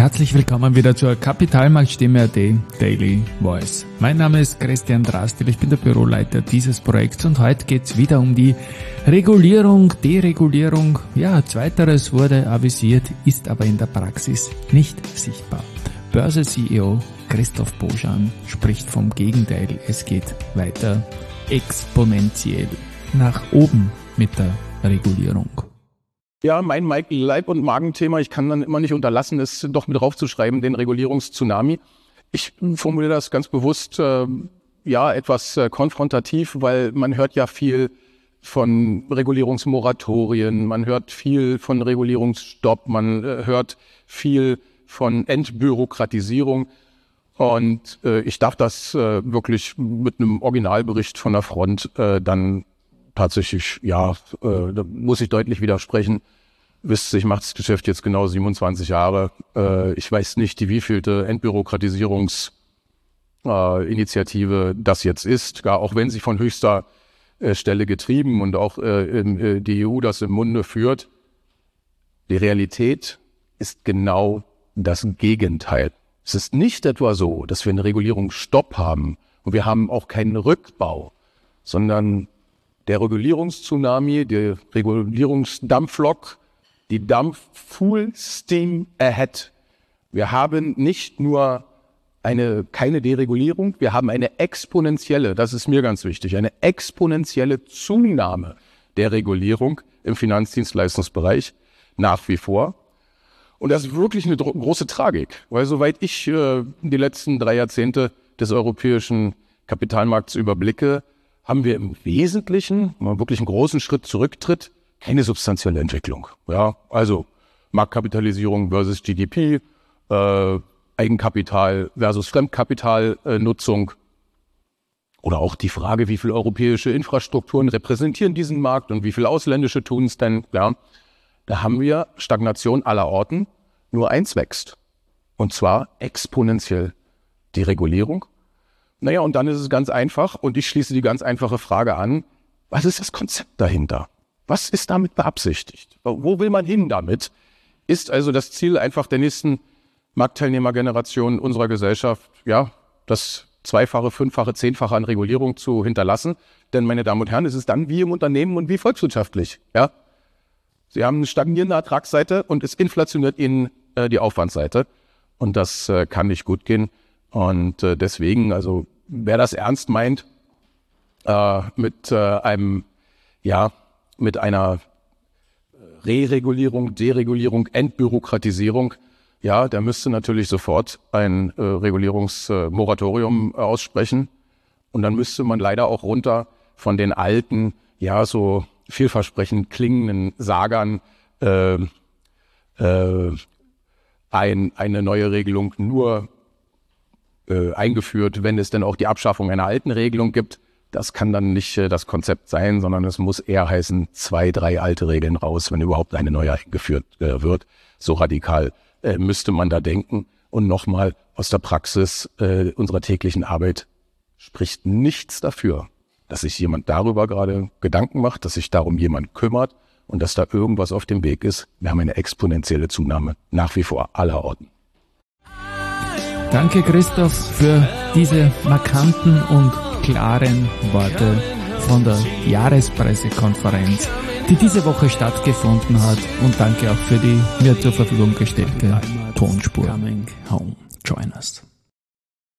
Herzlich willkommen wieder zur Kapitalmarktstimme AT Daily Voice. Mein Name ist Christian Drastil, ich bin der Büroleiter dieses Projekts und heute geht's wieder um die Regulierung, Deregulierung. Ja, zweiteres wurde avisiert, ist aber in der Praxis nicht sichtbar. Börse-CEO Christoph Boschan spricht vom Gegenteil. Es geht weiter exponentiell nach oben mit der Regulierung. Ja, mein Leib- und Magenthema, ich kann dann immer nicht unterlassen, es doch mit draufzuschreiben, den Regulierungstsunami. Ich formuliere das ganz bewusst, etwas konfrontativ, weil man hört ja viel von Regulierungsmoratorien, man hört viel von Regulierungsstopp, man hört viel von Entbürokratisierung. Und ich darf das wirklich mit einem Originalbericht von der Front dann tatsächlich, da muss ich deutlich widersprechen. Wisst ihr, ich mache das Geschäft jetzt genau 27 Jahre. Ich weiß nicht, die wievielte Entbürokratisierungsinitiative das jetzt ist, gar auch wenn sie von höchster Stelle getrieben und auch die EU das im Munde führt. Die Realität ist genau das Gegenteil. Es ist nicht etwa so, dass wir einen Regulierungsstopp haben und wir haben auch keinen Rückbau, sondern der Regulierungstsunami, der Regulierungsdampflok, die Dampf full steam ahead. Wir haben nicht nur keine Deregulierung, wir haben eine exponentielle, das ist mir ganz wichtig, eine exponentielle Zunahme der Regulierung im Finanzdienstleistungsbereich nach wie vor. Und das ist wirklich eine große Tragik, weil soweit ich die letzten 3 Jahrzehnte des europäischen Kapitalmarkts überblicke, haben wir im Wesentlichen, wenn man wirklich einen großen Schritt zurücktritt, keine substanzielle Entwicklung. Ja, also Marktkapitalisierung versus GDP, Eigenkapital versus Fremdkapitalnutzung oder auch die Frage, wie viele europäische Infrastrukturen repräsentieren diesen Markt und wie viele ausländische tun es denn. Ja, da haben wir Stagnation aller Orten, nur eins wächst, und zwar exponentiell die Regulierung. Naja, und dann ist es ganz einfach und ich schließe die ganz einfache Frage an, was ist das Konzept dahinter? Was ist damit beabsichtigt? Wo will man hin damit? Ist also das Ziel einfach der nächsten Marktteilnehmergeneration unserer Gesellschaft, das 2-fache, 5-fache, 10-fache an Regulierung zu hinterlassen? Denn, meine Damen und Herren, es ist dann wie im Unternehmen und wie volkswirtschaftlich. Ja? Sie haben eine stagnierende Ertragsseite und es inflationiert Ihnen die Aufwandsseite. Und das kann nicht gut gehen. Und deswegen, also wer das ernst meint, mit einer Re-Regulierung, Deregulierung, Entbürokratisierung, der müsste natürlich sofort ein Regulierungsmoratorium aussprechen. Und dann müsste man leider auch runter von den alten, so vielversprechend klingenden Sagern eine neue Regelung nur eingeführt, wenn es denn auch die Abschaffung einer alten Regelung gibt. Das kann dann nicht das Konzept sein, sondern es muss eher heißen, 2, 3 alte Regeln raus, wenn überhaupt eine neue eingeführt wird. So radikal müsste man da denken. Und nochmal aus der Praxis unserer täglichen Arbeit spricht nichts dafür, dass sich jemand darüber gerade Gedanken macht, dass sich darum jemand kümmert und dass da irgendwas auf dem Weg ist. Wir haben eine exponentielle Zunahme nach wie vor aller Orten. Danke Christoph für diese markanten und klaren Worte von der Jahrespressekonferenz, die diese Woche stattgefunden hat, und danke auch für die mir zur Verfügung gestellte Tonspur. Coming home. Join us.